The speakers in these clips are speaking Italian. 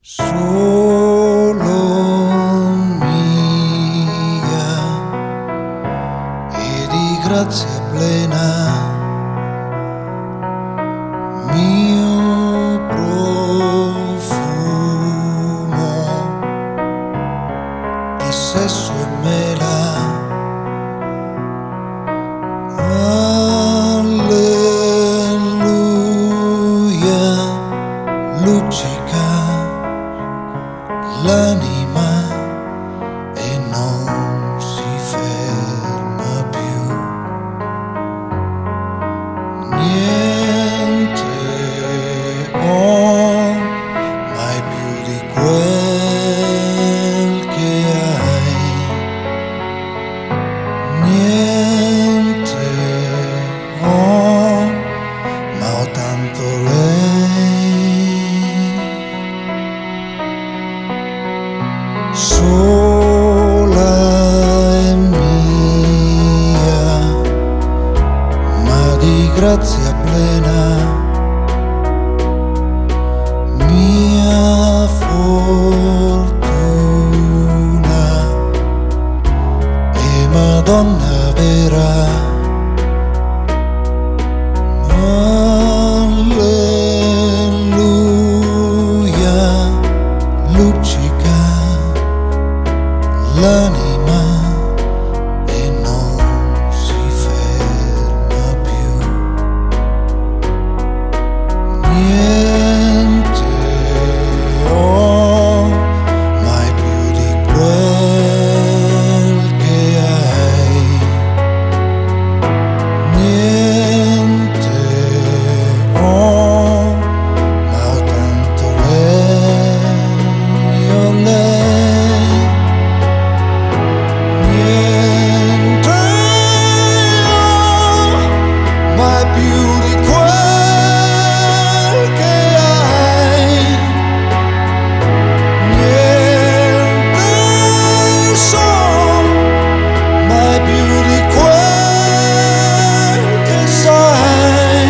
Solo mia e di grazia plena, mio profumo di sesso e mela. Alleluia, luccica l'anima e non si ferma più. Niente ho mai più di quel che hai. Niente ho, ma ho tanto lei. Sola è mia, ma di grazia plena, mia fortuna e Madonna vera. Alleluia, luccica l'anima e non si ferma più. Niente ho mai più di quel che hai. Niente ho, ma ho tanto lei, ho lei. Niente ho, mai più di quel che hai. Niente so, mai più di quel che sai.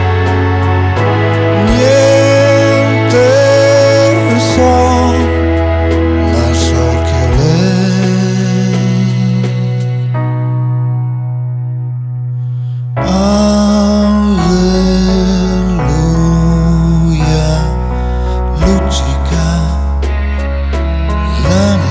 Niente so, ma so che lei. Alleluia, luccica l'anima.